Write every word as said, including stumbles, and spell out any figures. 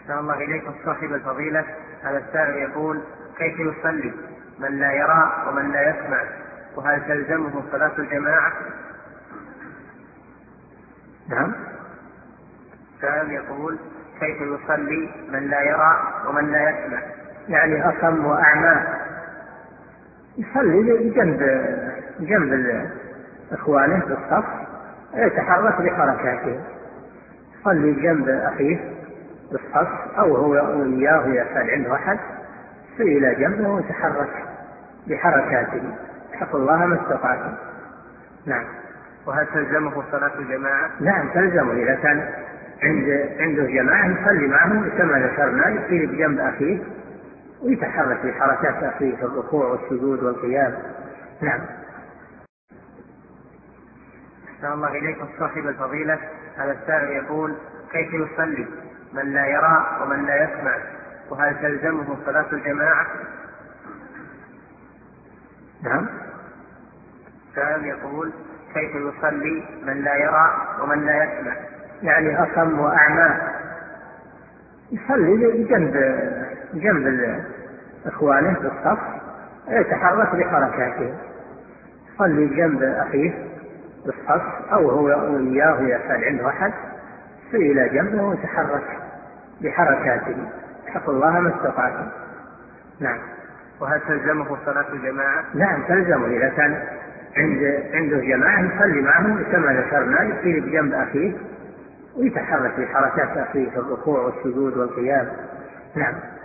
أحسن الله إليكم صاحب الفضيلة. هذا السائل يقول: كيف يصلي من لا يرى ومن لا يسمع، وهل تلزمه صلاة الجماعة؟ نعم. السائل يقول: كيف يصلي من لا يرى ومن لا يسمع؟ يعني أصم وأعمى يصلي بجنب جنب إخوانه في الصف، يتحرك بحركاته، يصلي جنب أخيه في الصف أو هو وإياه إذا كان عنده أحد، يصلي إلى جنبه ويتحرك بحركاته، اتقوا الله ما استطعتم. نعم. وهل تلزمه صلاة الجماعة؟ نعم تلزمه، إذا كان عند عنده جماعة يصلي معهم كما ذكرنا، يصلي بجنب أخيه ويتحرك بحركات أخيه في الركوع والسجود والقيام. نعم. أحسن الله إليكم صاحب الفضيلة. هذا السائل يقول: كيف يصلي من لا يرى ومن لا يسمع، وهل تلزمه صلاة الجماعة؟ نعم. السائل يقول: كيف يصلي من لا يرى ومن لا يسمع؟ يعني أصم وأعمى يصلي بجنب جنب إخوانه في الصف، يتحرك بحركاته، يصلي جنب أخيه في الصف أو هو وإياه إذا كان عنده أحد، يصلي إلى جنبه ويتحرك بحركاته، اتقوا الله ما استطعتم. نعم. وهل تلزمه صلاة الجماعة؟ نعم تلزمه، إذا كان عند عنده جماعة يصلي معهم كما ذكرنا، يصلي بجنب أخيه ويتحرك بحركات أخيه في الركوع والسجود والقيام. نعم.